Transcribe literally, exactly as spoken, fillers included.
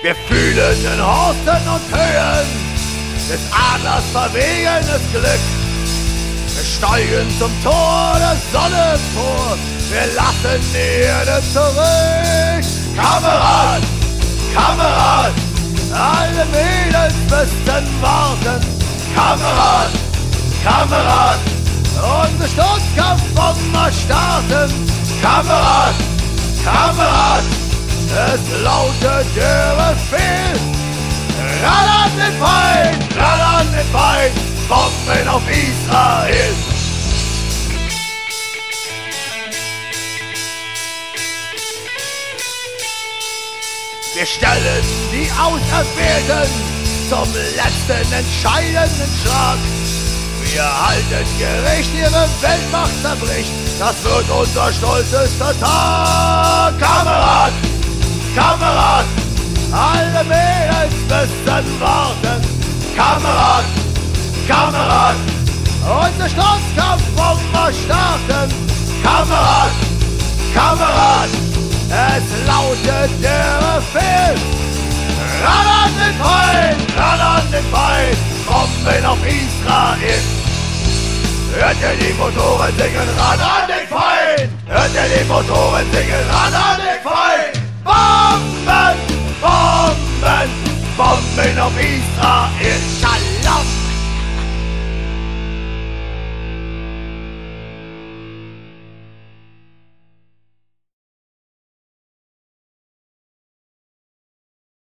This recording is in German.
Wir fühlen in Horsten und Höhen des Adlers verwegenes Glück. Wir steigen zum Tor der Sonne vor, wir lassen die Erde zurück. Kamerad, Kamerad, alle Mädels müssten warten. Kamerad, Kamerad, unsere Sturzkampfbomber starten. Kamerad, Kamerad, es lautet der Befehl. Ran an den Feind, ran an den Feind, Bomben auf Israel. Wir stellen die Auserwählten zum letzten entscheidenden Schlag. Wir halten Gericht, ihre Weltmacht zerbricht. Das wird unser stolzester Tag. Kamerad, Kamerad, alle Mädels müssen warten. Kamerad, Kamerad, unser Sturzkampfbomber starten. Kamerad, Kamerad, es lautet der Befehl. Ran an den Feind, ran an den Feind, Bomben auf Israel. Hört ihr die Motoren singen, ran an den Feind. Hört ihr die Motoren singen, ran an den Feind. Bomben, Bomben, Bomben auf Israel. Shalom.